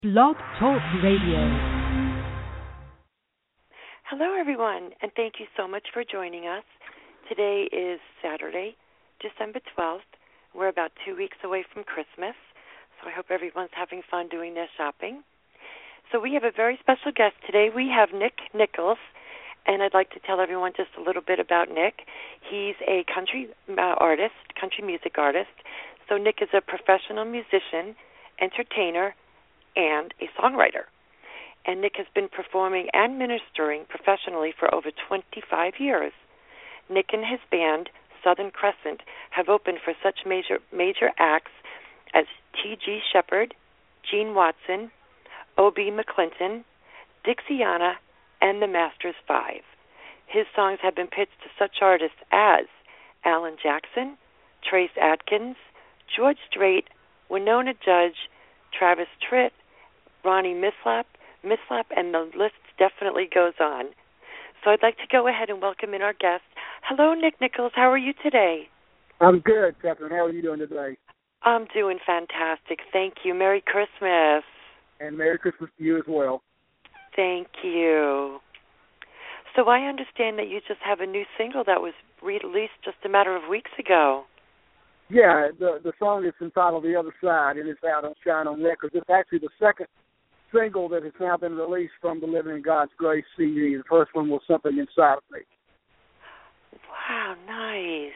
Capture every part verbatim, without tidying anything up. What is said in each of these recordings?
Blog Talk Radio. Hello, everyone, and thank you so much for joining us. Today is Saturday, December twelfth. We're about two weeks away from Christmas, so I hope everyone's having fun doing their shopping. So we have a very special guest today. We have Nick Nichols, and I'd like to tell everyone just a little bit about Nick. He's a country uh, artist, country music artist. So Nick is a professional musician, entertainer, and a songwriter. And Nick has been performing and ministering professionally for over twenty-five years. Nick and his band, Southern Crescent, have opened for such major major acts as T G Shepherd, Gene Watson, O B McClinton, Dixiana, and the Masters Five. His songs have been pitched to such artists as Alan Jackson, Trace Adkins, George Strait, Winona Judge, Travis Tritt, Ronnie Mislap, Mislap, and the list definitely goes on. So I'd like to go ahead and welcome in our guest. Hello, Nick Nichols. How are you today? I'm good, Catherine. How are you doing today? I'm doing fantastic. Thank you. Merry Christmas. And Merry Christmas to you as well. Thank you. So I understand that you just have a new single that was released just a matter of weeks ago. Yeah, the the song is entitled The Other Side, and it's out on Shine On Records. It's actually the second single that has now been released from the Living in God's Grace C D. The first one was Something Inside of Me. Wow, nice.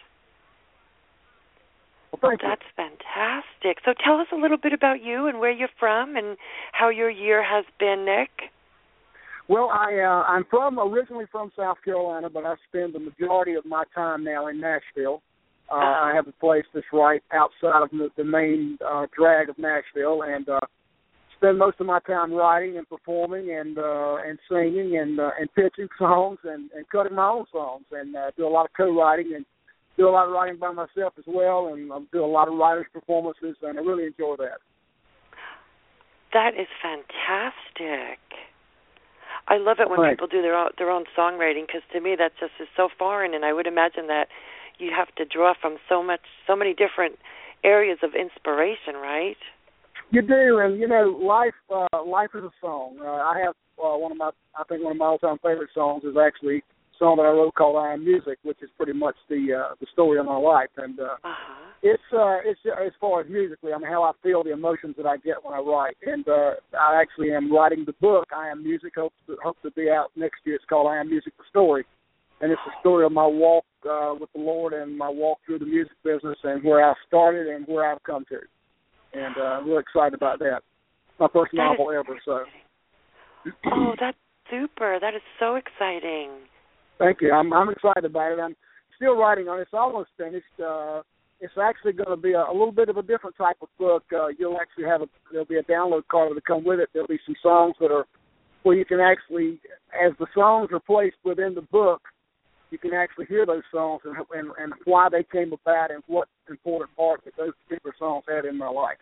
Well, thank That's you. fantastic. So tell us a little bit about you and where you're from and how your year has been, Nick. Well, I, uh, I'm from originally from South Carolina, but I spend the majority of my time now in Nashville. Uh, uh-huh. I have a place that's right outside of the, the main uh, drag of Nashville, and uh, spend most of my time writing and performing and uh, and singing and uh, and pitching songs and, and cutting my own songs, and uh, do a lot of co-writing and do a lot of writing by myself as well, and um, do a lot of writers' performances, and I really enjoy that. That is fantastic. I love it when Right. people do their own, their own songwriting, because to me that just is so foreign, and I would imagine that you have to draw from so much, so many different areas of inspiration, right? You do, and you know, life uh, life is a song. Uh, I have uh, one of my, I think one of my all-time favorite songs is actually a song that I wrote called "I Am Music," which is pretty much the uh, the story of my life, and uh, Uh-huh. it's uh, it's as far as musically, I mean, how I feel, the emotions that I get when I write, and uh, I actually am writing the book "I Am Music." Hope to, hope to be out next year. It's called "I Am Music: The Story," and it's the story of my walk uh, with the Lord and my walk through the music business and where I started and where I've come to. And uh, I'm really excited about that. My first That novel is ever, so. Oh, that's super. That is so exciting. Thank you. I'm I'm excited about it. I'm still writing on it. It's almost finished. Uh, it's actually going to be a, a little bit of a different type of book. Uh, you'll actually have a, there'll be a download card that'll come with it. There'll be some songs that are where you can actually, as the songs are placed within the book, you can actually hear those songs and, and, and why they came about and what important part that those particular songs had in my life.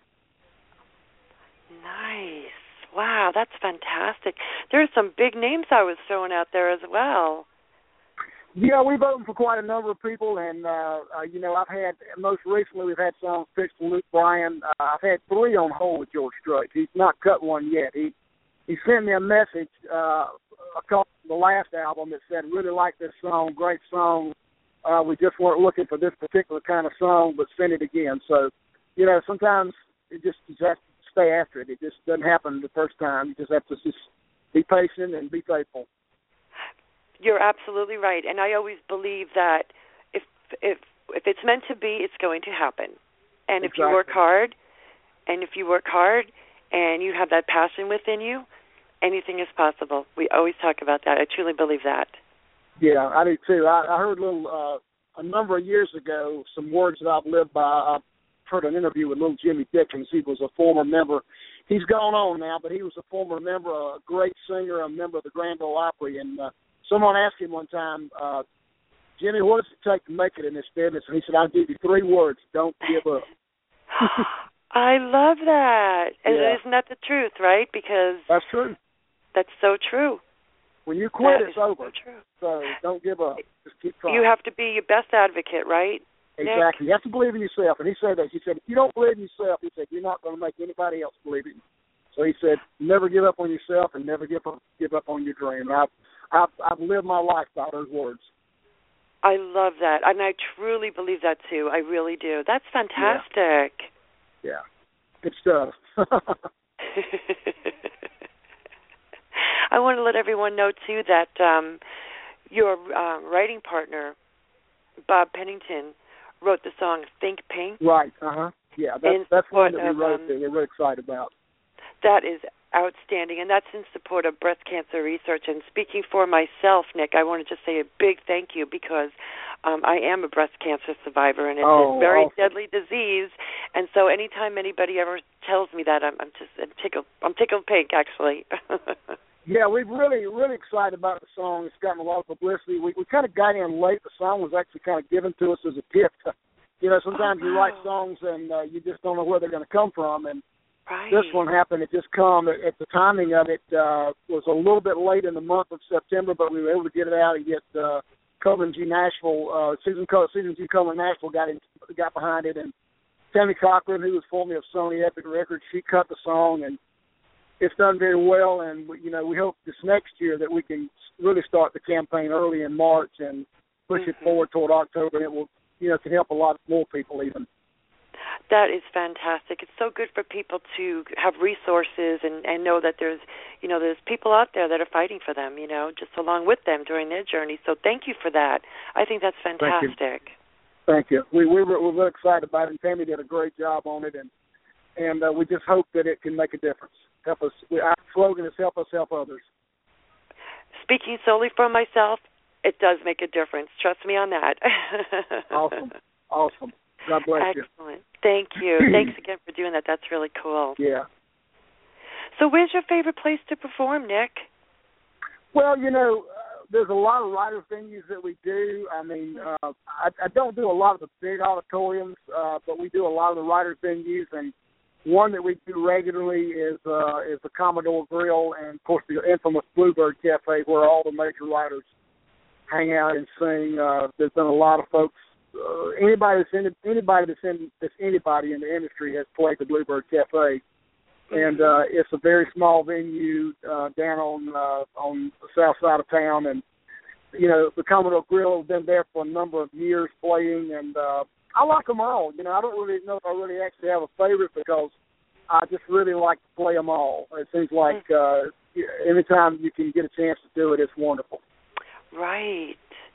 Nice. Wow, that's fantastic. There are some big names I was throwing out there as well. Yeah, we've opened for quite a number of people, and, uh, uh, you know, I've had, most recently we've had songs pitched to Luke Bryan. Uh, I've had three on hold with George Strait. He's not cut one yet. He he sent me a message uh, a couple the last album that said, really like this song, great song. Uh, we just weren't looking for this particular kind of song, but send it again. So, you know, sometimes it just you just have to stay after it. It just doesn't happen the first time. You just have to just be patient and be faithful. You're absolutely right, and I always believe that if if if it's meant to be, it's going to happen. And if Exactly. you work hard, and if you work hard, and you have that passion within you, anything is possible. We always talk about that. I truly believe that. Yeah, I do too. I, I heard a little uh, a number of years ago some words that I've lived by. I heard an interview with little Jimmy Dickens. He was a former member. He's gone on now, but he was a former member, a great singer, a member of the Grand Ole Opry. And uh, someone asked him one time, uh, Jimmy, what does it take to make it in this business? And he said, I'll give you three words: don't give up. I love that. And Yeah. isn't that the truth, right? Because that's true. That's so true. When you quit, that it's over. So true. So don't give up. Just keep trying. You have to be your best advocate, right? Exactly. You have to believe in yourself. And he said that. He said, if you don't believe in yourself, he said, you're not going to make anybody else believe in you. So he said, never give up on yourself and never give up, give up on your dream. And I've, I've, I've lived my life by those words. I love that, and I truly believe that, too. I really do. That's fantastic. Yeah, yeah. Good stuff. I want to let everyone know, too, that um, your uh, writing partner, Bob Pennington, wrote the song Think Pink. Right, uh-huh. Yeah, that's, that's one that we wrote um, that we're really excited about. That is outstanding, and that's in support of breast cancer research. And speaking for myself, Nick, I want to just say a big thank you because um, I am a breast cancer survivor, and it's oh, a very awesome. deadly disease. And so anytime anybody ever tells me that, I'm, I'm just I'm tickled. I'm tickled pink, actually. Yeah, we're really, really excited about the song. It's gotten a lot of publicity. We, we kind of got in late. The song was actually kind of given to us as a gift. You know, sometimes oh, wow. you write songs and uh, you just don't know where they're going to come from. And right. this one happened. It just come at, at the timing of it uh, was a little bit late in the month of September, but we were able to get it out and get uh, Coleman G. Nashville, uh, Susan, Co- Susan G. Coleman Nashville got in, got behind it, and Tammy Cochran, who was formerly of Sony Epic Records, she cut the song, and it's done very well. And you know, we hope this next year that we can really start the campaign early in March and push mm-hmm. it forward toward October, and it will, you know, can help a lot more people even. That is fantastic. It's so good for people to have resources and, and know that there's, you know, there's people out there that are fighting for them, you know, just along with them during their journey. So thank you for that. I think that's fantastic. Thank you. Thank you. We, we were, we're very excited about it, and Tammy did a great job on it, and and uh, we just hope that it can make a difference. Help us. We, our slogan is "Help us, help others." Speaking solely for myself, it does make a difference. Trust me on that. Awesome. Awesome. God bless Excellent. you. Excellent. Thank you. Thanks again for doing that. That's really cool. Yeah. So where's your favorite place to perform, Nick? Well, you know, uh, there's a lot of writer venues that we do. I mean, uh, I, I don't do a lot of the big auditoriums, uh, but we do a lot of the writer venues, and one that we do regularly is uh, is the Commodore Grill, and, of course, the infamous Bluebird Cafe, where all the major writers hang out and sing. Uh, there's been a lot of folks. Uh, anybody that's in, anybody that's in that's anybody in the industry has played the Bluebird Cafe, and uh, it's a very small venue uh, down on uh, on the south side of town. And you know, the Commodore Grill has been there for a number of years playing, and uh, I like them all. You know, I don't really know if I really actually have a favorite because I just really like to play them all. It seems like uh, anytime you can get a chance to do it, it's wonderful. Right.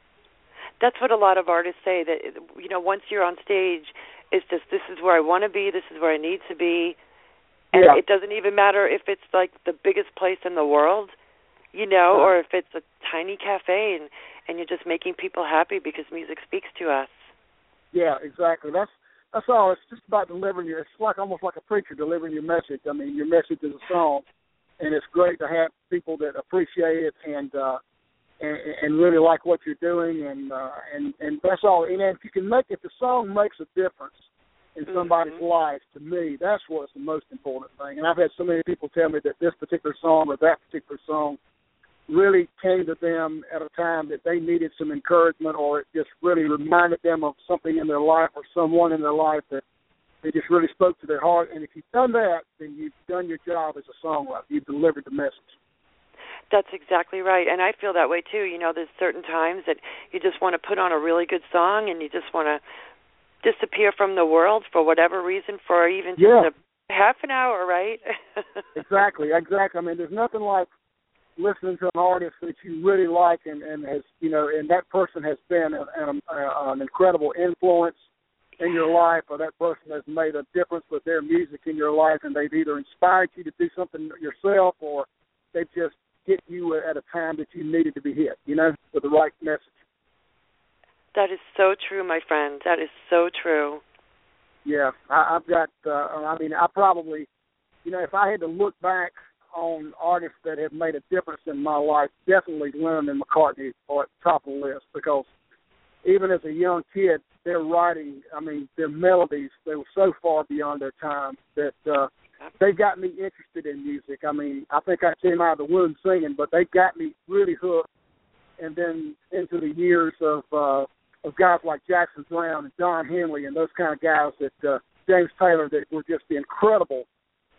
That's what a lot of artists say, that, you know, once you're on stage, it's just, this is where I want to be, this is where I need to be. And yeah. It doesn't even matter if it's like the biggest place in the world, you know, or if it's a tiny cafe and, and you're just making people happy because music speaks to us. Yeah, exactly. That's that's all. It's just about delivering your, it's like almost like a preacher delivering your message. I mean, your message is a song, and it's great to have people that appreciate it and, uh, And, and really like what you're doing, and uh, and and that's all. And if you can make, if the song makes a difference in somebody's mm-hmm. life, to me, that's what's the most important thing. And I've had so many people tell me that this particular song or that particular song really came to them at a time that they needed some encouragement, or it just really reminded them of something in their life or someone in their life that they just really spoke to their heart. And if you've done that, then you've done your job as a songwriter. You've delivered the message. That's exactly right, and I feel that way too. You know, there's certain times that you just want to put on a really good song and you just want to disappear from the world for whatever reason, for even just yeah. a half an hour, right? Exactly, exactly. I mean, there's nothing like listening to an artist that you really like and, and has, you know, and that person has been an, an, an incredible influence in your life, or that person has made a difference with their music in your life, and they've either inspired you to do something yourself, or they've just hit you at a time that you needed to be hit, you know, with the right message. That is so true, my friend. That is so true. Yeah, I, I've got, uh, I mean, I probably, you know, if I had to look back on artists that have made a difference in my life, definitely Lennon and McCartney are at the top of the list, because even as a young kid, their writing, I mean, their melodies, they were so far beyond their time that uh, they got me interested in music. I mean, I think I came out of the womb singing, but they got me really hooked. And then into the years of uh, of guys like Jackson Browne and Don Henley and those kind of guys that uh, James Taylor, that were just the incredible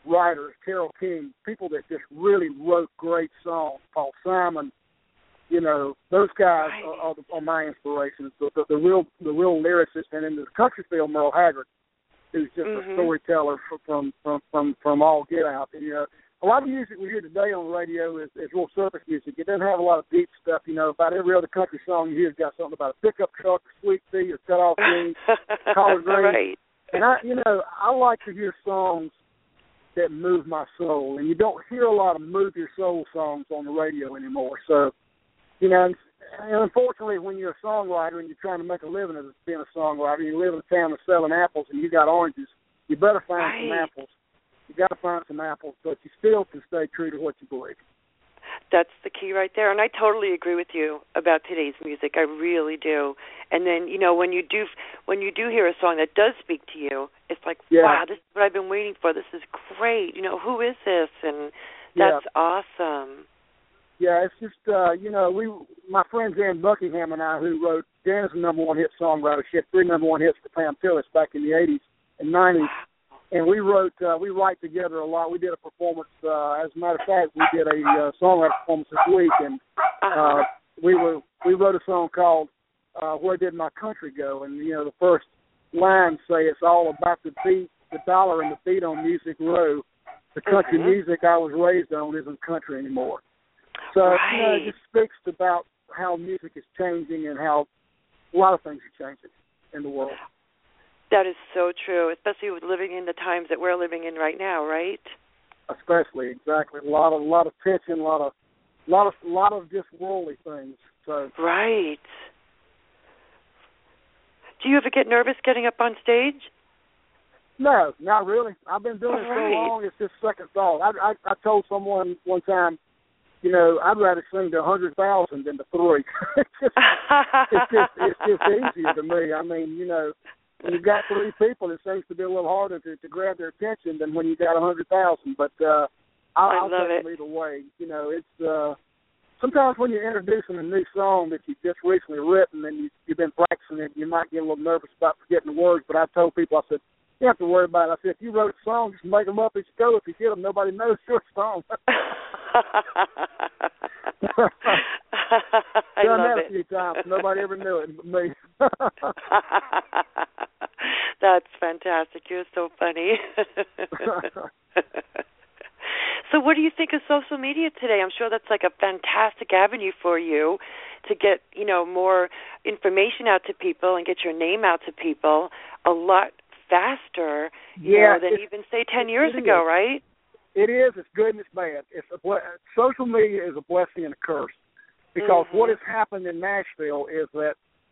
writers, Carole King, people that just really wrote great songs, Paul Simon, you know, those guys right. are, are, the, are my inspirations. The, the, the real the real lyricists, and in the country field, Merle Haggard, who's just mm-hmm. a storyteller from from from from all get out. And, you know, a lot of music we hear today on the radio is, is real surface music. It doesn't have a lot of deep stuff. You know, about every other country song you hear has got something about a pickup truck, or sweet tea, or cut off jeans, collard greens. Right. And I, you know, I like to hear songs that move my soul, and you don't hear a lot of move your soul songs on the radio anymore. So, you know, and, and unfortunately, when you're a songwriter and you're trying to make a living as being a songwriter, you live in a town that's selling apples and you got oranges, you better find right. some apples. You got to find some apples, but you still can stay true to what you believe. That's the key right there, and I totally agree with you about today's music. I really do. And then, you know, when you do when you do hear a song that does speak to you, it's like, yeah. wow, this is what I've been waiting for. This is great. You know, who is this? And that's yeah. awesome. Yeah, it's just, uh, you know, we, my friend Jan Buckingham and I, who wrote, Jan is a number one hit songwriter. She had three number one hits for Pam Tillis back in the eighties and nineties. Wow. And we wrote, uh, we write together a lot. We did a performance. Uh, as a matter of fact, we did a uh, songwriting performance this week, and uh, we were we wrote a song called uh, "Where Did My Country Go?" And you know, the first lines say it's all about the beat, the dollar, and the beat on Music Row. The country mm-hmm. music I was raised on isn't country anymore. So right. you know, it just speaks about how music is changing and how a lot of things are changing in the world. That is so true, especially with living in the times that we're living in right now, right? Especially, exactly. A lot of, a lot of tension, a lot of, a lot of, a lot of just worldly things. So. Right. Do you ever get nervous getting up on stage? No, not really. I've been doing it right. so long, it's just second thought. I, I, I told someone one time, you know, I'd rather sing to a hundred thousand than to three. it's just, it's just, it's just easier to me. I mean, you know. When you've got three people, it seems to be a little harder to, to grab their attention than when you got a hundred thousand. But uh, I'll, I I'll love take it. them either way. You know, it's uh, sometimes when you're introducing a new song that you've just recently written and you, you've been practicing it, you might get a little nervous about forgetting the words. But I told people, I said, you don't have to worry about it. I said, if you wrote a song, just make them up as you go. If you get them, nobody knows your song. I Done love that it. a few times. Nobody ever knew it but me. That's fantastic. You're so funny. So what do you think of social media today? I'm sure that's like a fantastic avenue for you to get, you know, more information out to people and get your name out to people a lot faster, you yeah, know, than even, say, ten years it ago, is. right? It is. It's good and it's bad. It's a ble- social media is a blessing and a curse because mm-hmm. what has happened in Nashville is that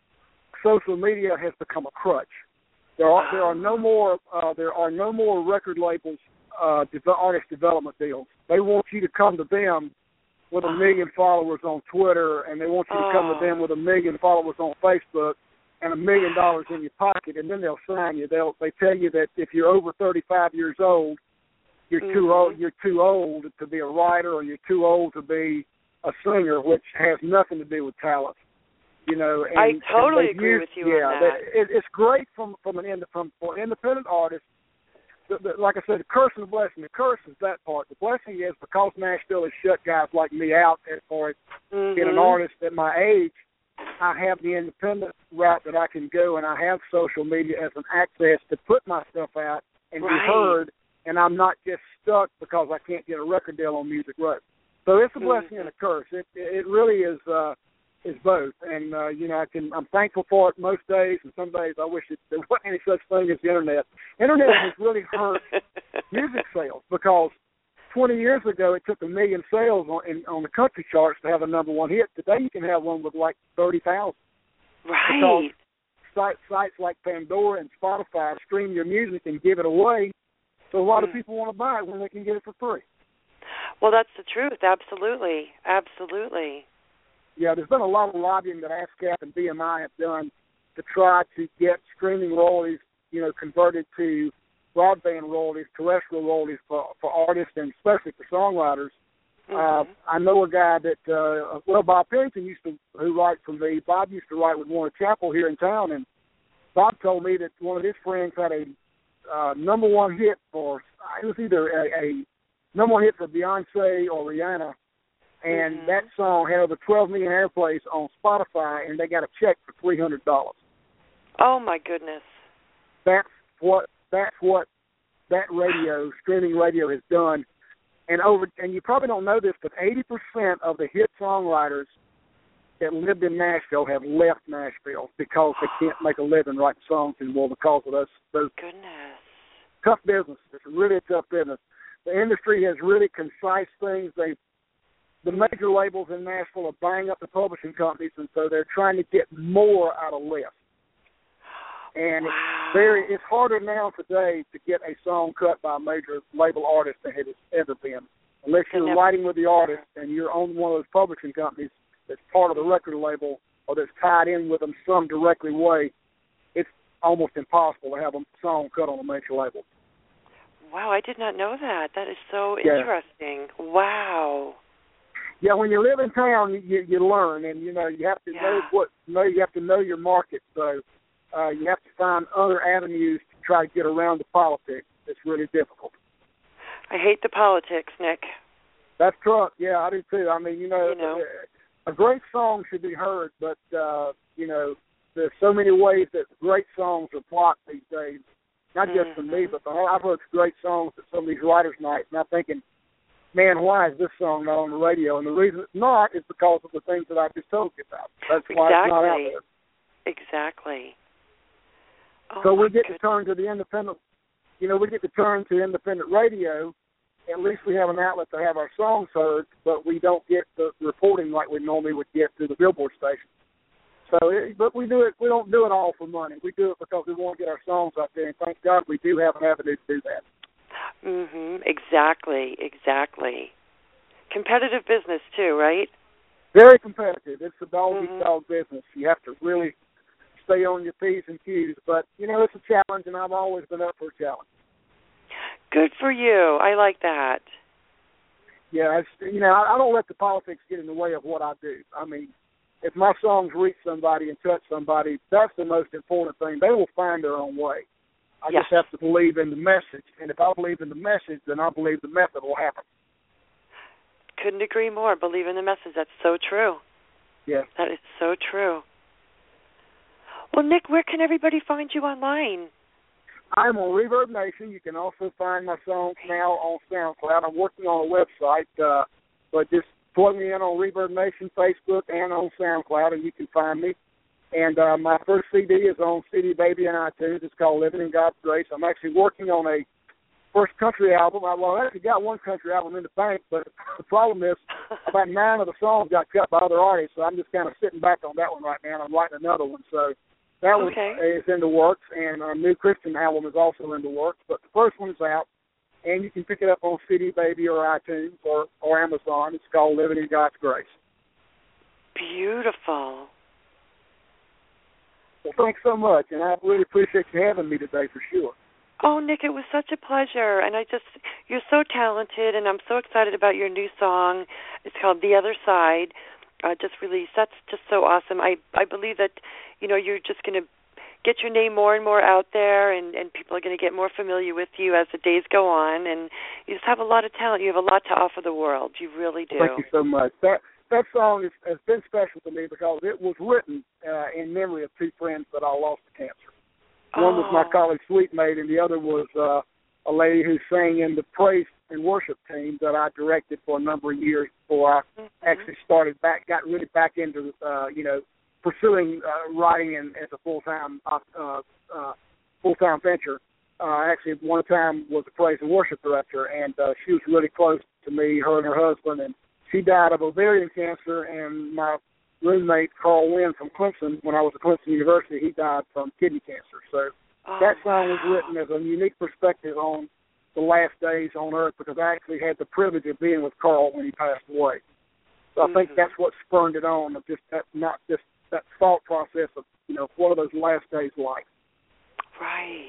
social media has become a crutch. There are there are no more uh, there are no more record labels, uh, de- artist development deals. They want you to come to them with a million followers on Twitter, and they want you to come to them with a million followers on Facebook and a million dollars in your pocket, and then they'll sign you. They'll they tell you that if you're over thirty-five years old, you're mm-hmm. too old. You're too old to be a writer, or you're too old to be a singer, which has nothing to do with talent. You know, and, I totally and agree used, with you yeah, on that. It, it's great from from an ind- from for independent artists. The, the, like I said, the curse and the blessing. The curse is that part. The blessing is because Nashville has shut guys like me out as far as mm-hmm. being an artist at my age. I have the independent route that I can go, and I have social media as an access to put my stuff out and right. be heard, and I'm not just stuck because I can't get a record deal on Music Row. So it's a blessing mm-hmm. and a curse. It it really is uh, is both, and uh, you know I can I'm thankful for it most days, and some days I wish it, there wasn't any such thing as the internet. Internet has really hurt music sales because twenty years ago it took a million sales on in, on the country charts to have a number one hit. Today you can have one with like thirty thousand. Right. Because sites sites like Pandora and Spotify stream your music and give it away, so a lot mm. of people want to buy it when they can get it for free. Well, that's the truth. Absolutely, absolutely. Yeah, there's been a lot of lobbying that ASCAP and B M I have done to try to get streaming royalties, you know, converted to broadband royalties, terrestrial royalties for, for artists and especially for songwriters. Mm-hmm. Uh, I know a guy that, uh, well, Bob Pennington used to, who write for me. Bob used to write with Warner Chappell here in town, and Bob told me that one of his friends had a uh, number one hit for it was either a, a number one hit for Beyonce or Rihanna, and mm-hmm. that song had over twelve million airplays on Spotify, and they got a check for three hundred dollars. Oh my goodness! That's what that's what that radio, streaming radio, has done. And over, and you probably don't know this, but eighty percent of the hit songwriters that lived in Nashville have left Nashville because they can't make a living writing songs anymore because of those those Goodness. tough business. It's really a tough business. The industry has really concise things. They, the major labels in Nashville are buying up the publishing companies, and so they're trying to get more out of less. And wow. it's very, it's harder now today to get a song cut by a major label artist than it has ever been. Unless you're never, writing with the artist and you're on one of those publishing companies that's part of the record label or that's tied in with them some directly way, it's almost impossible to have a song cut on a major label. Wow, I did not know that. That is so yeah. interesting. Wow. Yeah, when you live in town, you you learn, and you know you have to yeah. know what know. You have to know your market, so uh, you have to find other avenues to try to get around the politics. It's really difficult. I hate the politics, Nick. That's true. Yeah, I do too. I mean, you know, you know. a great song should be heard, but uh, you know, there's so many ways that great songs are blocked these days. Not just mm-hmm. from me, but the whole, I've heard great songs at some of these writers' nights, and I'm thinking, man, why is this song not on the radio? And the reason it's not is because of the things that I just told you about. That's why exactly. it's not out there. Exactly. Oh, so we get goodness. to turn to the independent, you know, we get to turn to independent radio. At least we have an outlet to have our songs heard, but we don't get the reporting like we normally would get through the Billboard station. So, it, but we do it. We don't do it all for money. We do it because we want to get our songs out there, and thank God we do have an avenue to do that. Mhm. Exactly. Exactly. Competitive business too, right? Very competitive. It's a dog-eat-dog mm-hmm. business. You have to really stay on your P's and Q's. But you know, it's a challenge, and I've always been up for a challenge. Good for you. I like that. Yeah, it's, you know, I, I don't let the politics get in the way of what I do. I mean, if my songs reach somebody and touch somebody, that's the most important thing. They will find their own way. I yes. just have to believe in the message. And if I believe in the message, then I believe the method will happen. Couldn't agree more. Believe in the message. That's so true. Yeah. That is so true. Well, Nick, where can everybody find you online? I'm on Reverb Nation. You can also find my songs now on SoundCloud. I'm working on a website, uh, but just plug me in on Reverb Nation, Facebook, and on SoundCloud, and you can find me. And uh, my first C D is on C D Baby and iTunes. It's called Living in God's Grace. I'm actually working on a first country album. I, well, I actually got one country album in the bank, but the problem is about nine of the songs got cut by other artists, so I'm just kind of sitting back on that one right now, and I'm writing another one. So that one okay. is in the works, and a new Christian album is also in the works. But the first one's out, and you can pick it up on C D Baby or iTunes or, or Amazon. It's called Living in God's Grace. Beautiful. Well, thanks so much, and I really appreciate you having me today for sure. Oh, Nick, it was such a pleasure, and I just, you're so talented, and I'm so excited about your new song. It's called The Other Side, uh, just released. That's just so awesome. I, I believe that, you know, you're just going to get your name more and more out there, and, and people are going to get more familiar with you as the days go on, and you just have a lot of talent. You have a lot to offer the world. You really do. Thank you so much. That that song is, has been special to me because it was written uh, in memory of two friends that I lost to cancer. One was my college suite mate, and the other was uh, a lady who sang in the praise and worship team that I directed for a number of years before I mm-hmm. actually started back, got really back into, uh, you know, pursuing uh, writing and, as a full-time uh, uh, full-time venture. Uh, actually, one time was a praise and worship director, and uh, she was really close to me, her and her husband, and she died of ovarian cancer, and my roommate, Carl Wynn from Clemson, when I was at Clemson University, he died from kidney cancer. So oh, that song was wow. written as a unique perspective on the last days on earth because I actually had the privilege of being with Carl when he passed away. So mm-hmm. I think that's what spurned it on, of just that, not just that thought process of, you know, what are those last days like. Right.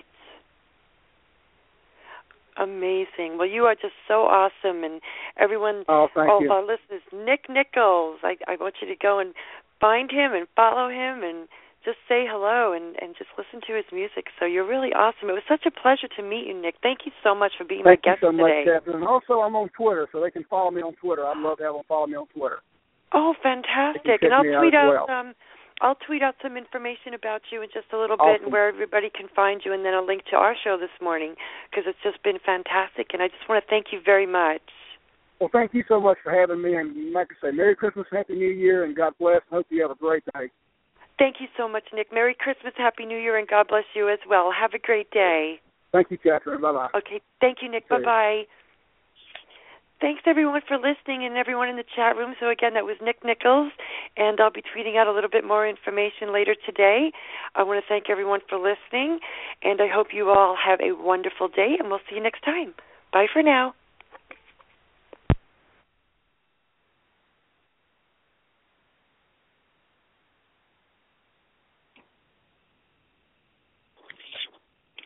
Amazing. Well, you are just so awesome, and everyone, oh, thank all you. of our listeners, Nick Nichols, I, I want you to go and find him and follow him and just say hello and, and just listen to his music. So you're really awesome. It was such a pleasure to meet you, Nick. Thank you so much for being Thank my guest you so today. much, Catherine. And also, I'm on Twitter, so they can follow me on Twitter. I'd love to have them follow me on Twitter. Oh, fantastic! And I'll tweet out, out well. um, I'll tweet out some information about you in just a little Awesome. bit and where everybody can find you, and then a link to our show this morning because it's just been fantastic. And I just want to thank you very much. Well, thank you so much for having me, and like I say, Merry Christmas, Happy New Year, and God bless. Hope you have a great day. Thank you so much, Nick. Merry Christmas, Happy New Year, and God bless you as well. Have a great day. Thank you, Catherine. Bye-bye. Okay, thank you, Nick. See Bye-bye. Thanks, everyone, for listening and everyone in the chat room. So, again, that was Nick Nichols, and I'll be tweeting out a little bit more information later today. I want to thank everyone for listening, and I hope you all have a wonderful day, and we'll see you next time. Bye for now.